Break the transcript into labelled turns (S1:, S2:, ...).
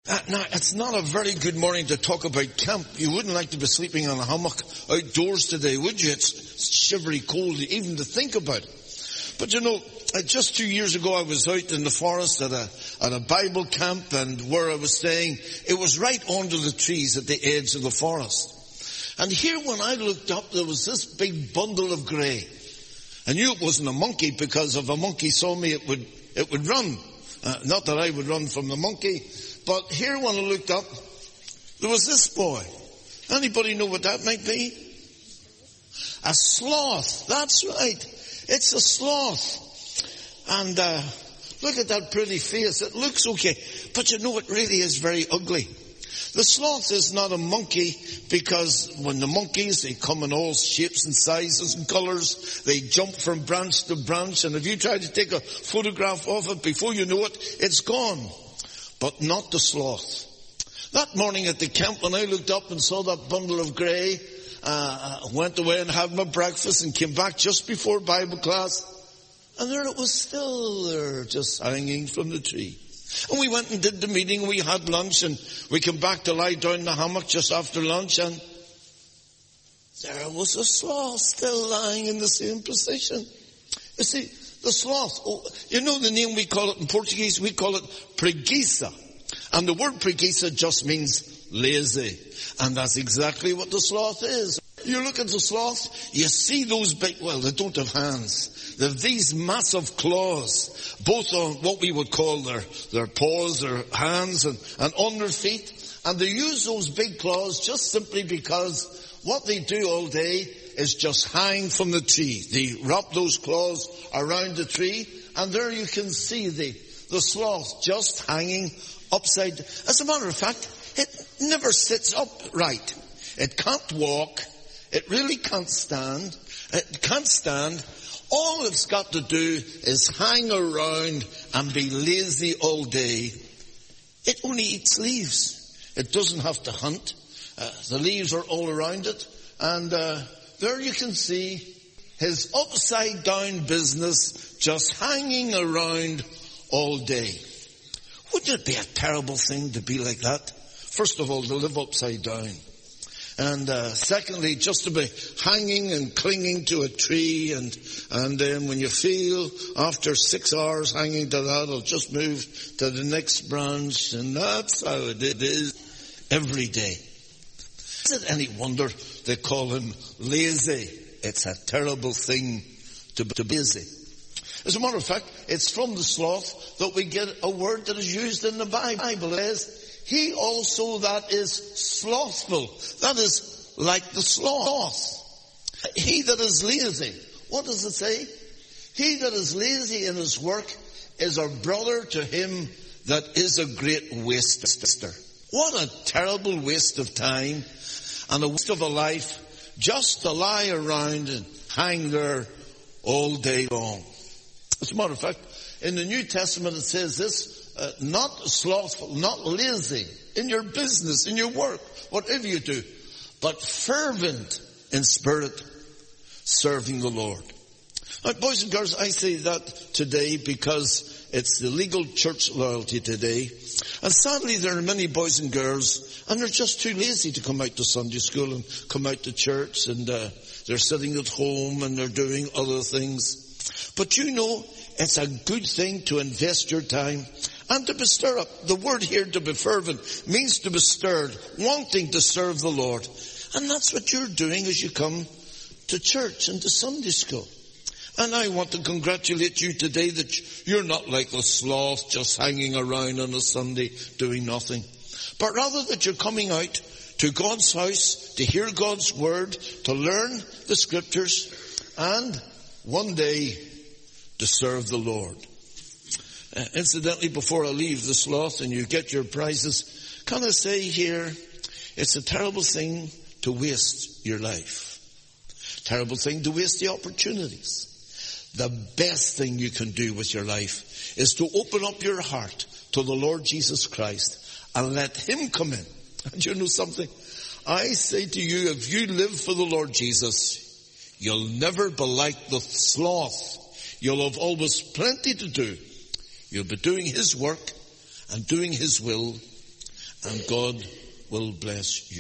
S1: Now, it's not a very good morning to talk about camp. You wouldn't like to be sleeping on a hammock outdoors today, would you? It's shivery cold even to think about it. But you know, just 2 years ago I was out in the forest at a Bible camp, and where I was staying, it was right under the trees at the edge of the forest. And here when I looked up, there was this big bundle of grey. I knew it wasn't a monkey, because if a monkey saw me, it would run. Not that I would run from the monkey. But here when I looked up, there was this boy. Anybody know what that might be? A sloth. That's right. It's a sloth. And look at that pretty face. It looks okay. But you know, it really is very ugly. The sloth is not a monkey, because when the monkeys, they come in all shapes and sizes and colours. They jump from branch to branch. And if you try to take a photograph of it, before you know it, it's gone. But not the sloth. That morning at the camp, when I looked up and saw that bundle of grey, went away and had my breakfast and came back just before Bible class. And there it was, still there, just hanging from the tree. And we went and did the meeting, we had lunch, and we came back to lie down in the hammock just after lunch, and there was a sloth still lying in the same position. You see, the sloth, you know the name we call it in Portuguese? We call it preguiça. And the word preguiça just means lazy. And that's exactly what the sloth is. You look at the sloth, you see those big, well, they don't have hands. They have these massive claws, both on what we would call their paws, their hands, and on their feet. And they use those big claws just simply because what they do all day is just hang from the tree. They wrap those claws around the tree, and there you can see the sloth just hanging upside. As a matter of fact, it never sits upright. It can't walk. It really can't stand. It can't stand. All it's got to do is hang around and be lazy all day. It only eats leaves. It doesn't have to hunt. The leaves are all around it. And there you can see his upside down business just hanging around all day. Wouldn't it be a terrible thing to be like that? First of all, to live upside down. And secondly, just to be hanging and clinging to a tree, and then when you feel after 6 hours hanging to that, it'll just move to the next branch, and that's how it is every day. Is it any wonder they call him lazy? It's a terrible thing to be busy. As a matter of fact, it's from the sloth that we get a word that is used in the Bible. It says, he also that is slothful. That is like the sloth. He that is lazy. What does it say? He that is lazy in his work is a brother to him that is a great waster. What a terrible waste of time and a waste of a life just to lie around and hang there all day long. As a matter of fact, in the New Testament it says this, not slothful, not lazy in your business, in your work, whatever you do, but fervent in spirit, serving the Lord. Now, boys and girls, I say that today because it's the legal church loyalty today. And sadly, there are many boys and girls, and they're just too lazy to come out to Sunday school and come out to church, and they're sitting at home and they're doing other things. But you know, it's a good thing to invest your time and to be stirred up. The word here, to be fervent, means to be stirred, wanting to serve the Lord. And that's what you're doing as you come to church and to Sunday school. And I want to congratulate you today that you're not like the sloth just hanging around on a Sunday doing nothing. But rather that you're coming out to God's house to hear God's word, to learn the scriptures, and one day to serve the Lord. Incidentally, before I leave the sloth and you get your prizes, can I say here, it's a terrible thing to waste your life. Terrible thing to waste the opportunities. The best thing you can do with your life is to open up your heart to the Lord Jesus Christ and let him come in. And you know something? I say to you, if you live for the Lord Jesus, you'll never be like the sloth. You'll have always plenty to do. You'll be doing his work and doing his will. and God will bless you.